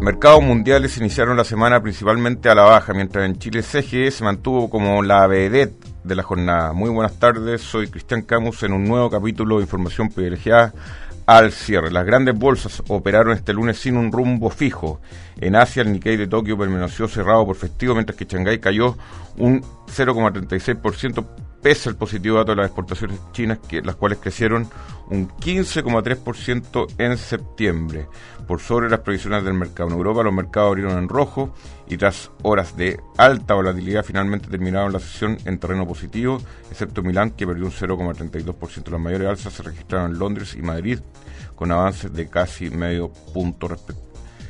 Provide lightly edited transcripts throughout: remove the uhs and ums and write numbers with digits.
mercados mundiales iniciaron la semana principalmente a la baja, mientras en Chile CGE se mantuvo como la vedette de la jornada. Muy buenas tardes, soy Cristian Camus en un nuevo capítulo de Información Privilegiada al cierre. Las grandes bolsas operaron este lunes sin un rumbo fijo. En Asia, el Nikkei de Tokio permaneció cerrado por festivo, mientras que Shanghái cayó un 0,36%, pese al positivo dato de las exportaciones chinas, las cuales crecieron un 15,3% en septiembre, por sobre las previsiones del mercado. En Europa los mercados abrieron en rojo y tras horas de alta volatilidad finalmente terminaron la sesión en terreno positivo, excepto Milán, que perdió un 0,32%. Las mayores alzas se registraron en Londres y Madrid, con avances de casi medio punto respectivo.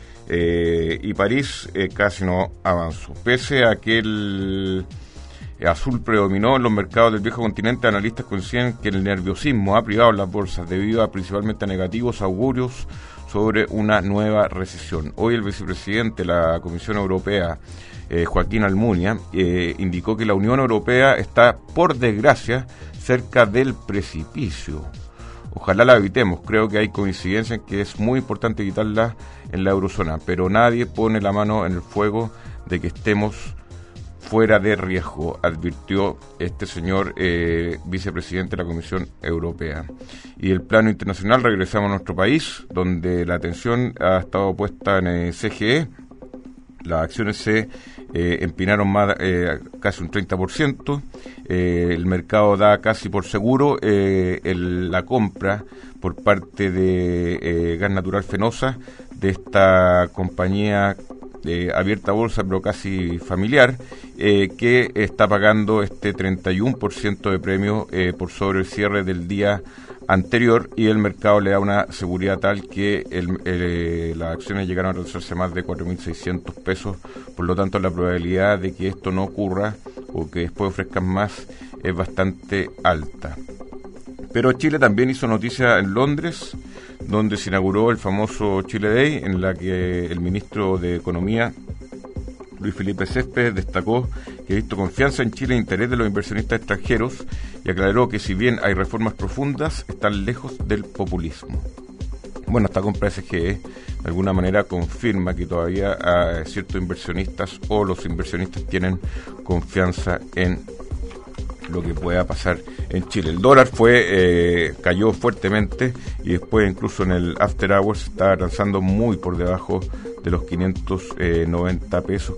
Y París casi no avanzó. Pese a que el azul predominó en los mercados del viejo continente, analistas coinciden que el nerviosismo ha privado las bolsas debido principalmente a negativos augurios sobre una nueva recesión. Hoy el vicepresidente de la Comisión Europea, Joaquín Almunia, indicó que la Unión Europea está, por desgracia, cerca del precipicio. Ojalá la evitemos. Creo que hay coincidencia en que es muy importante evitarla en la eurozona, pero nadie pone la mano en el fuego de que estemos fuera de riesgo, advirtió este señor vicepresidente de la Comisión Europea. Y el plano internacional, regresamos a nuestro país, donde la atención ha estado puesta en el CGE. Las acciones se empinaron más, casi un 30%. El mercado da casi por seguro la compra por parte de Gas Natural Fenosa, de esta compañía abierta a bolsa pero casi familiar, que está pagando este 31% de premio por sobre el cierre del día anterior, y el mercado le da una seguridad tal que las acciones llegaron a reducirse más de 4.600 pesos, por lo tanto la probabilidad de que esto no ocurra o que después ofrezcan más es bastante alta. Pero Chile también hizo noticia en Londres, donde se inauguró el famoso Chile Day, en la que el ministro de Economía, Luis Felipe Céspedes, destacó que ha visto confianza en Chile e interés de los inversionistas extranjeros, y aclaró que si bien hay reformas profundas, están lejos del populismo. Bueno, esta compra SGE de alguna manera confirma que todavía ciertos inversionistas o los inversionistas tienen confianza en lo que pueda pasar en Chile. El dólar cayó fuertemente y después incluso en el After Hours está transando muy por debajo de los 590 pesos,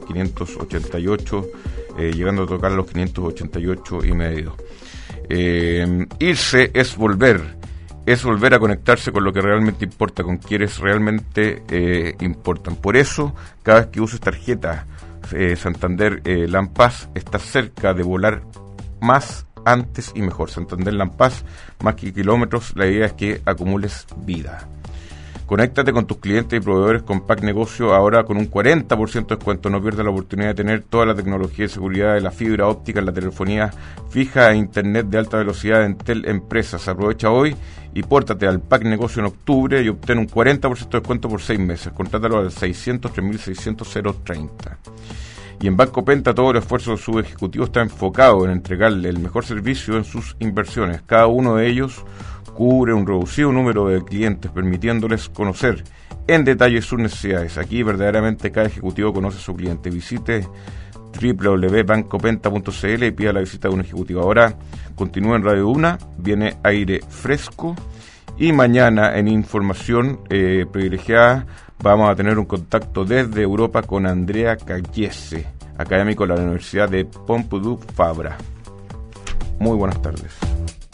588, llegando a tocar los 588 y medio. Irse es volver a conectarse con lo que realmente importa, con quienes realmente importan. Por eso, cada vez que uses tarjeta Santander Lampaz, estás cerca de volar más, antes y mejor. Santander Lampaz, más que kilómetros, la idea es que acumules vida. Conéctate con tus clientes y proveedores con Pack Negocio ahora con un 40% de descuento. No pierdas la oportunidad de tener toda la tecnología y seguridad de la fibra óptica, la telefonía fija e internet de alta velocidad de Entel Empresas. Aprovecha hoy y pórtate al Pack Negocio en octubre y obtén un 40% de descuento por 6 meses. Contrátalo al 603.600.030. Y en Banco Penta todo el esfuerzo de su ejecutivo está enfocado en entregarle el mejor servicio en sus inversiones. Cada uno de ellos cubre un reducido número de clientes, permitiéndoles conocer en detalle sus necesidades. Aquí verdaderamente cada ejecutivo conoce a su cliente. Visite www.bancopenta.cl y pida la visita de un ejecutivo. Ahora continúa en Radio Una, viene aire fresco, y mañana en Información Privilegiada vamos a tener un contacto desde Europa con Andrea Cayese, académico de la Universidad de Pompidou Fabra. Muy buenas tardes.